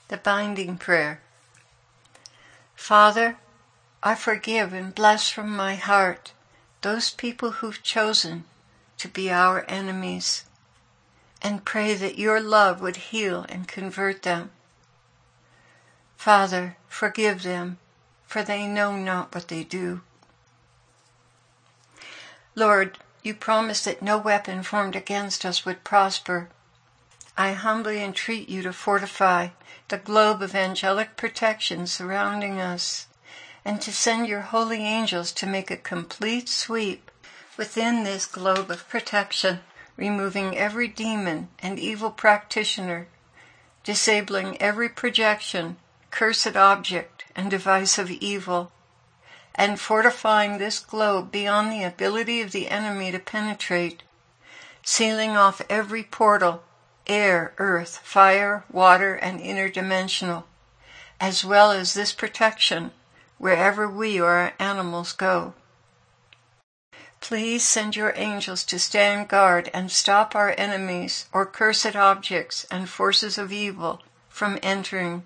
The binding prayer. Father, I forgive and bless from my heart those people who've chosen to be our enemies, and pray that your love would heal and convert them. Father, forgive them, for they know not what they do. Lord, you promised that no weapon formed against us would prosper. I humbly entreat you to fortify the globe of angelic protection surrounding us, and to send your holy angels to make a complete sweep within this globe of protection, removing every demon and evil practitioner, disabling every projection, cursed object, and device of evil, and fortifying this globe beyond the ability of the enemy to penetrate, sealing off every portal, air, earth, fire, water, and interdimensional, as well as this protection wherever we or our animals go. Please send your angels to stand guard and stop our enemies or cursed objects and forces of evil from entering.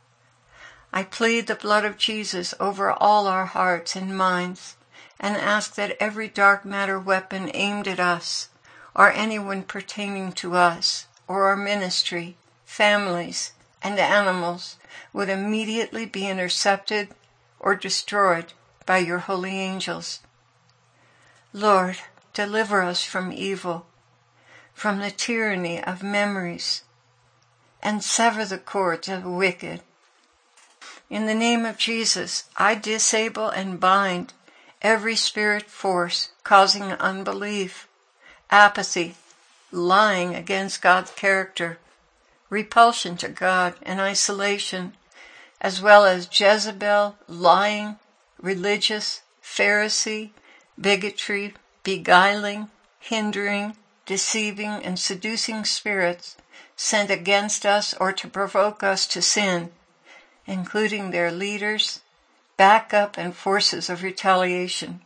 I plead the blood of Jesus over all our hearts and minds, and ask that every dark matter weapon aimed at us, or anyone pertaining to us, or our ministry, families, and animals, would immediately be intercepted or destroyed by your holy angels. Lord, deliver us from evil, from the tyranny of memories, and sever the cords of the wicked. In the name of Jesus, I disable and bind every spirit force causing unbelief, apathy, lying against God's character, repulsion to God, and isolation, as well as Jezebel, lying, religious, Pharisee, bigotry, beguiling, hindering, deceiving, and seducing spirits sent against us or to provoke us to sin, including their leaders, backup, and forces of retaliation.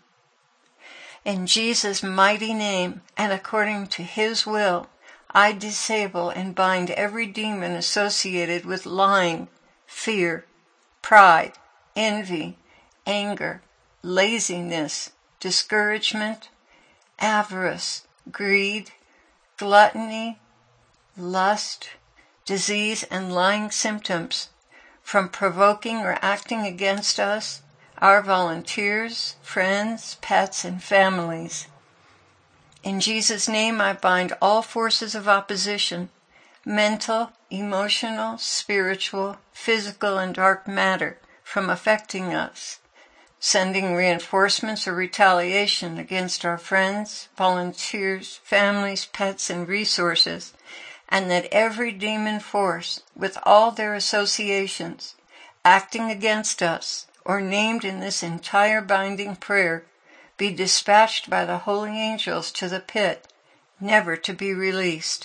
In Jesus' mighty name, and according to his will, I disable and bind every demon associated with lying, fear, pride, envy, anger, laziness, discouragement, avarice, greed, gluttony, lust, disease, and lying symptoms from provoking or acting against us, our volunteers, friends, pets, and families. In Jesus' name, I bind all forces of opposition, mental, emotional, spiritual, physical, and dark matter from affecting us, sending reinforcements or retaliation against our friends, volunteers, families, pets, and resources, and that every demon force, with all their associations, acting against us, or named in this entire binding prayer, be dispatched by the holy angels to the pit, never to be released.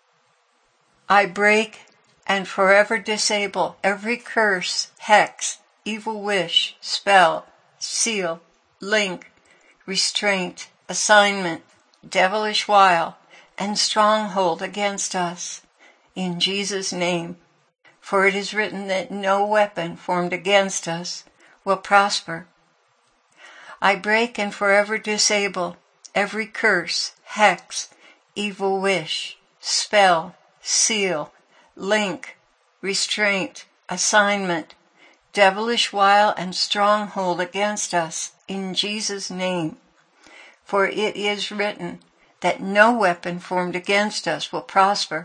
I break and forever disable every curse, hex, evil wish, spell, seal, link, restraint, assignment, devilish wile, and stronghold against us, in Jesus' name. For it is written that no weapon formed against us will prosper. I break and forever disable every curse, hex, evil wish, spell, seal, link, restraint, assignment, devilish wile, and stronghold against us, in Jesus' name. For it is written that no weapon formed against us will prosper.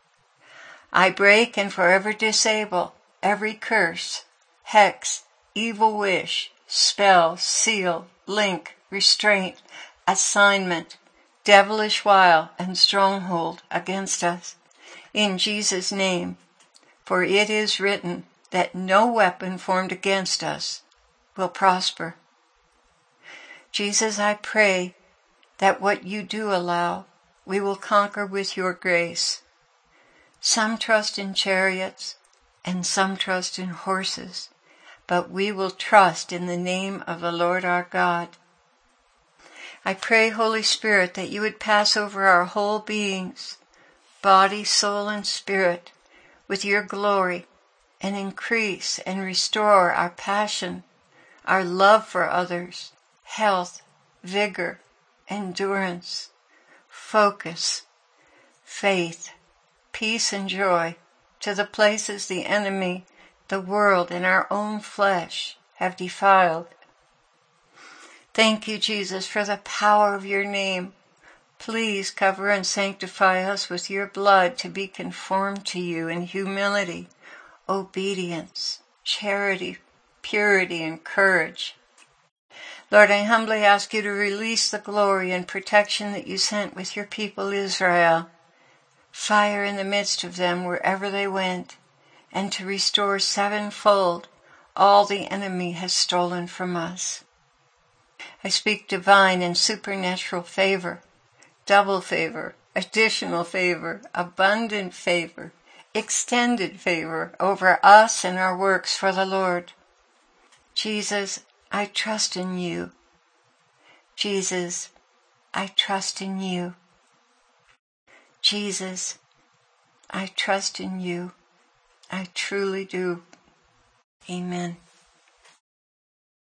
I break and forever disable every curse, hex, evil wish, spell, seal, link, restraint, assignment, devilish wile, and stronghold against us, in Jesus' name. For it is written that no weapon formed against us will prosper. Jesus, I pray that what you do allow, we will conquer with your grace. Some trust in chariots, and some trust in horses, but we will trust in the name of the Lord our God. I pray, Holy Spirit, that you would pass over our whole beings, body, soul, and spirit, with your glory, and increase and restore our passion, our love for others, health, vigor, endurance, focus, faith, peace, and joy to the places the enemy, the world, and our own flesh have defiled. Thank you, Jesus, for the power of your name. Please cover and sanctify us with your blood to be conformed to you in humility, obedience, charity, purity, and courage. Lord, I humbly ask you to release the glory and protection that you sent with your people Israel, fire in the midst of them wherever they went, and to restore sevenfold all the enemy has stolen from us. I speak divine and supernatural favor, double favor, additional favor, abundant favor, extended favor over us and our works for the Lord. Jesus, I trust in you. Jesus, I trust in you. Jesus, I trust in you. I truly do. Amen.